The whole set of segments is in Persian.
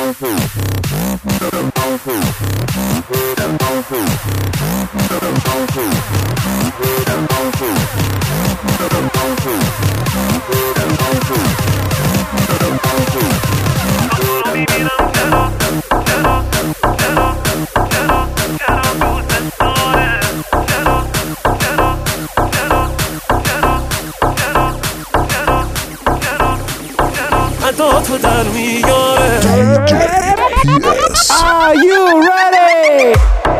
تو در میاره. Are you ready?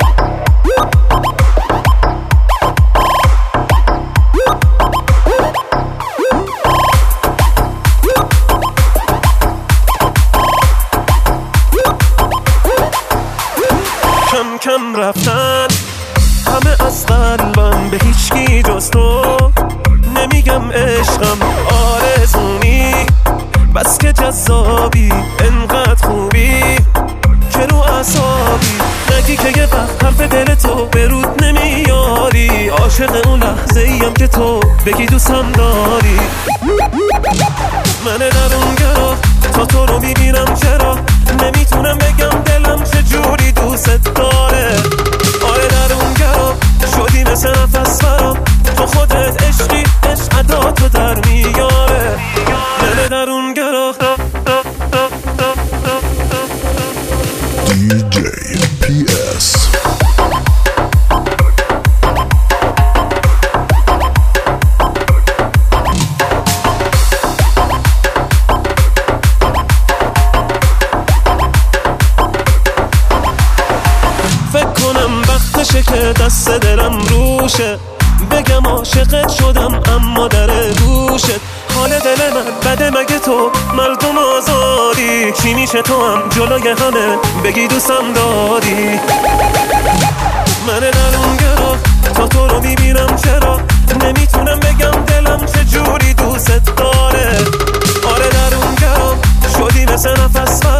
کم کم رفتن همه از قلبم، به هیچکی جز تو نمیگم عشقم آرزونی، بس که جذابی انقدر خوبی که رو اعصابی، نگی که یه وقت حرف دل تو به رود نمیاری، عاشق اون لحظه ایم که تو بگی دوستم داری. من در اون گرا تا تو رو میبینم، چرا نمیتونم بگم دلم چجوری دوست داره. آره در اون گرا شدی مثل نفس برام، تو خودت عشقی، عشق ادا تو در میاره. من در اون گرا DJ PS. فکر کنم وقتشه که دست دلم روشه، بگم عاشقت شدم اما در گوشت. حال دل من بده مگه تو مردم آزادی، چی میشه تو هم جلوی همه بگی دوستم داری. من در اون گرا تا تو رو میبینم، چرا نمیتونم بگم دلم چجوری دوست داره. آره در اون گرا شدی مثل نفس